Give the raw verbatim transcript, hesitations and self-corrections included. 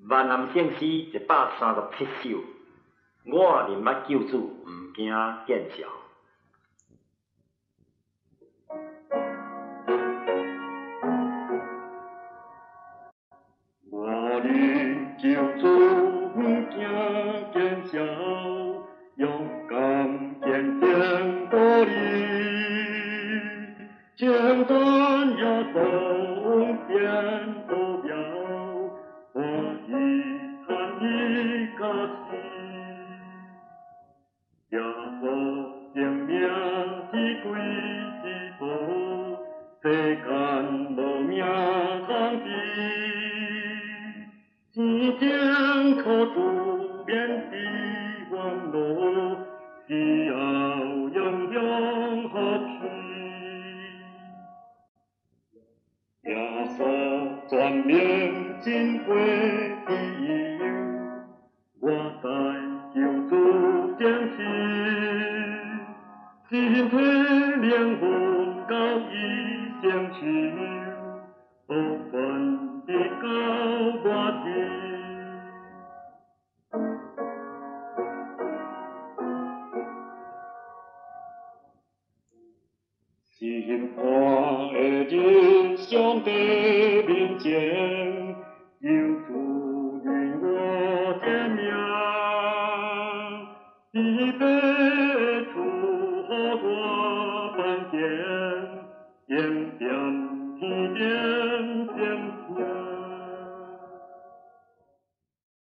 万南圣诗一百三十七首，我认捌救主，毋惊见笑。 我认救主，毋惊见笑，勇敢坚定道理，千山也风变不表。我一看一个心，耶稣生命是贵是宝，世间无名通比，生前可主免的网络，死后永永合去。耶稣全名珍贵的友，我在救主前去，心体灵魂到伊相求，不分的到我的。心肝的人上帝面前，救主因我的名，一杯。